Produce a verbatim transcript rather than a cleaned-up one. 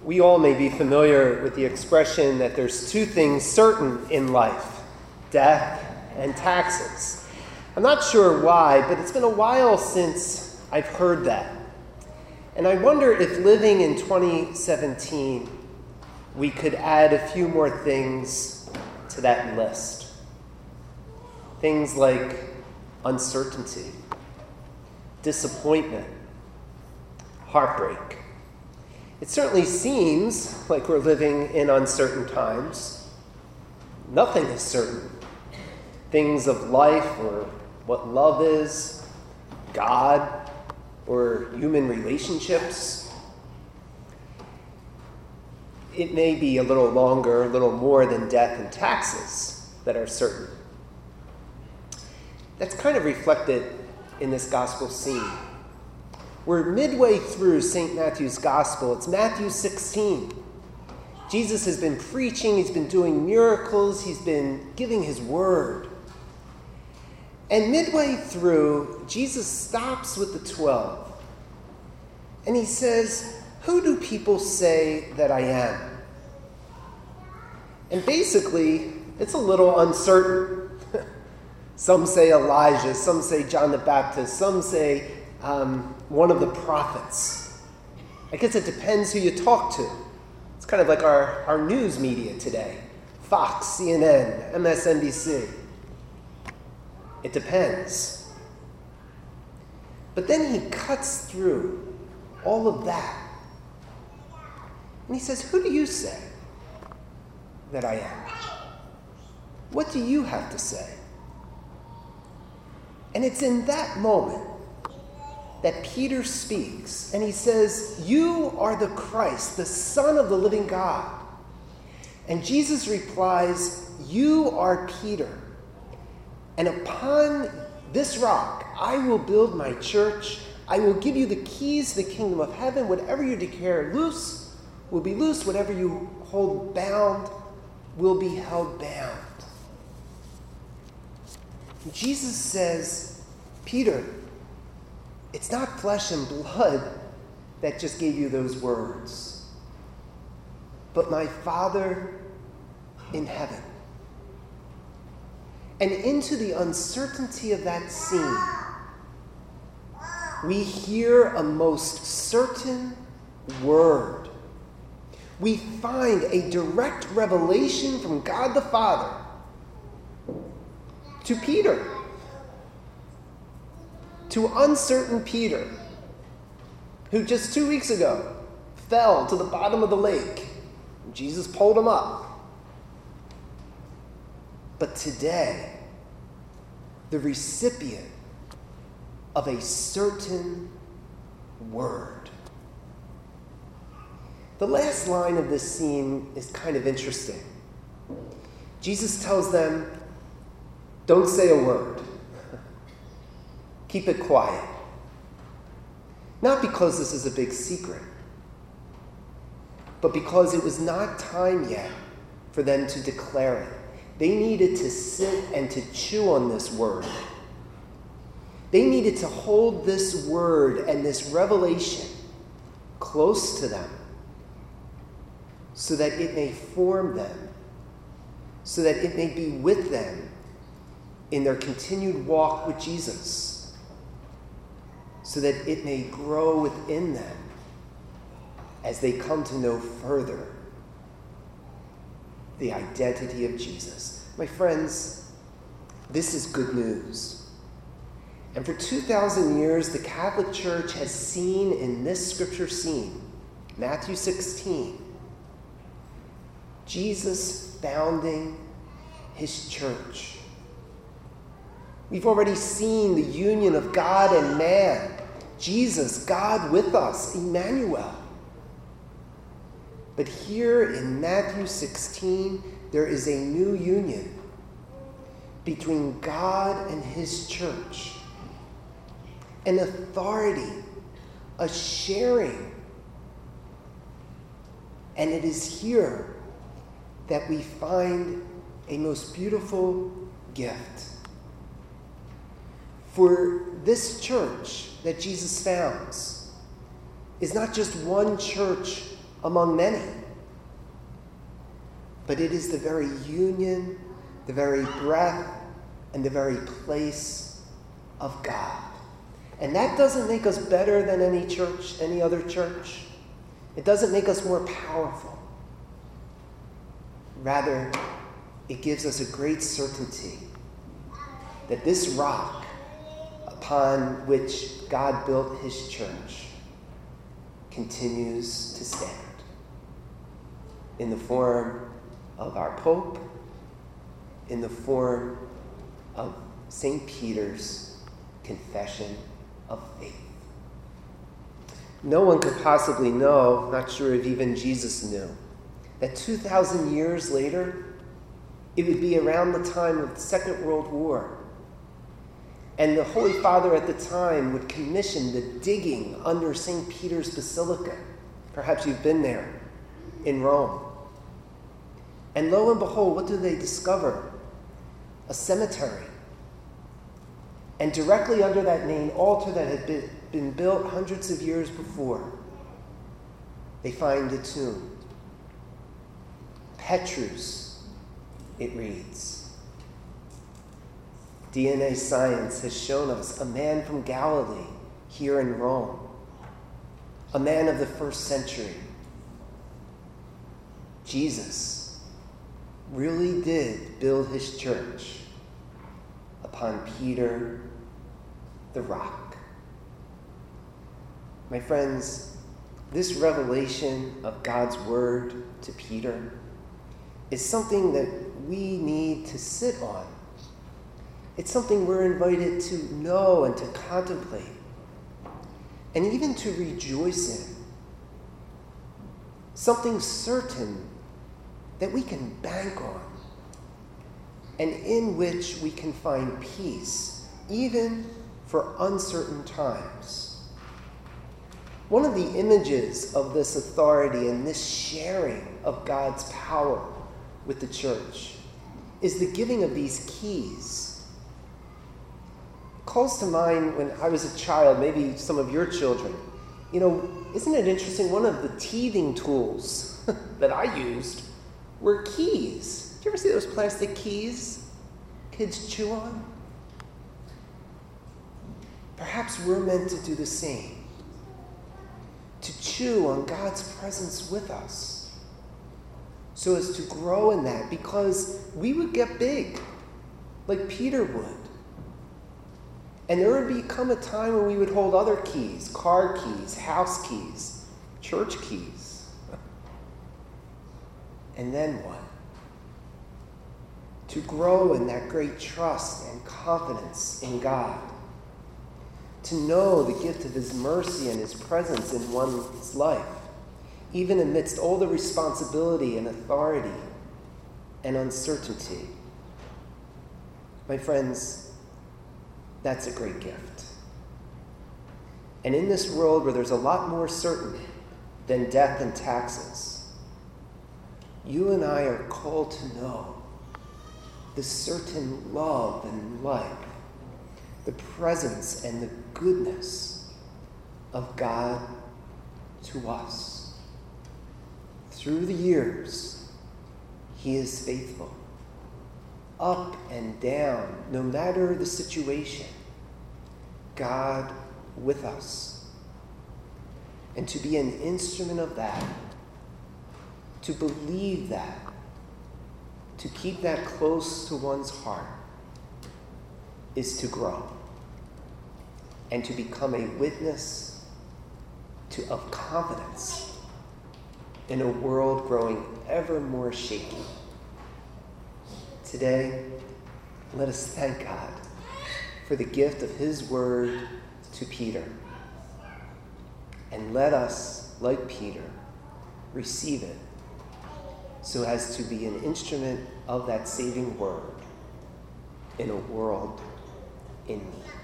We all may be familiar with the expression that there's two things certain in life, death and taxes. I'm not sure why, but it's been a while since I've heard that. And I wonder if living in twenty seventeen, we could add a few more things to that list. Things like uncertainty, disappointment, heartbreak. It certainly seems like we're living in uncertain times. Nothing is certain. Things of life, or what love is, God, or human relationships. It may be a little longer, a little more than death and taxes that are certain. That's kind of reflected in this gospel scene. We're midway through Saint Matthew's gospel. It's Matthew sixteen. Jesus has been preaching, he's been doing miracles, he's been giving his word. And midway through, Jesus stops with the twelve. And he says, "Who do people say that I am?" And basically, it's a little uncertain. Some say Elijah, some say John the Baptist, some say um, one of the prophets. I guess it depends who you talk to. It's kind of like our, our news media today. Fox, C N N, M S N B C. It depends. But then he cuts through all of that. And he says, "Who do you say that I am? What do you have to say?" And it's in that moment that Peter speaks, and he says, "You are the Christ, the Son of the living God." And Jesus replies, "You are Peter, and upon this rock I will build my church. I will give you the keys to the kingdom of heaven. Whatever you declare loose will be loose. Whatever you hold bound will be held bound." And Jesus says, "Peter, it's not flesh and blood that just gave you those words, but my Father in heaven." And into the uncertainty of that scene, we hear a most certain word. We find a direct revelation from God the Father to Peter, to uncertain Peter, who just two weeks ago fell to the bottom of the lake. Jesus pulled him up. But today, the recipient of a certain word. The last line of this scene is kind of interesting. Jesus tells them, "Don't say a word. Keep it quiet." Not because this is a big secret, but because it was not time yet for them to declare it. They needed to sit and to chew on this word. They needed to hold this word and this revelation close to them so that it may form them, so that it may be with them in their continued walk with Jesus, so that it may grow within them as they come to know further the identity of Jesus. My friends, this is good news. And for two thousand years, the Catholic Church has seen in this scripture scene, Matthew sixteen, Jesus founding his church. We've already seen the union of God and man, Jesus, God with us, Emmanuel. But here in Matthew sixteen, there is a new union between God and his church. An authority, a sharing. And it is here that we find a most beautiful gift. For this church that Jesus founds is not just one church among many. But it is the very union, the very breath, and the very place of God. And that doesn't make us better than any church, any other church. It doesn't make us more powerful. Rather, it gives us a great certainty that this rock upon which God built his church continues to stand in the form of our Pope, in the form of Saint Peter's confession of faith. No one could possibly know, not sure if even Jesus knew, that two thousand years later, it would be around the time of the Second World War. And the Holy Father at the time would commission the digging under Saint Peter's Basilica. Perhaps you've been there in Rome. And lo and behold, what do they discover? A cemetery. And directly under that main altar that had been, been built hundreds of years before, they find a tomb. Petrus, it reads. D N A science has shown us a man from Galilee here in Rome, a man of the first century. Jesus really did build his church upon Peter the rock. My friends, this revelation of God's word to Peter is something that we need to sit on. It's something we're invited to know and to contemplate, and even to rejoice in. Something certain that we can bank on, and in which we can find peace, even for uncertain times. One of the images of this authority and this sharing of God's power with the church is the giving of these keys. It calls to mind when I was a child, maybe some of your children. You know, isn't it interesting? One of the teething tools that I used were keys. Did you ever see those plastic keys kids chew on? Perhaps we're meant to do the same. To chew on God's presence with us, so as to grow in that, because we would get big, like Peter would. And there would become a time when we would hold other keys, car keys, house keys, church keys. And then what? To grow in that great trust and confidence in God. To know the gift of his mercy and his presence in one's life, even amidst all the responsibility and authority and uncertainty. My friends, that's a great gift. And in this world where there's a lot more certain than death and taxes, you and I are called to know the certain love and life, the presence and the goodness of God to us. Through the years, he is faithful. Up and down, no matter the situation, God with us. And to be an instrument of that, to believe that, to keep that close to one's heart, is to grow and to become a witness to, of confidence in a world growing ever more shaky. Today, let us thank God for the gift of his word to Peter. And let us, like Peter, receive it so as to be an instrument of that saving word in a world in need.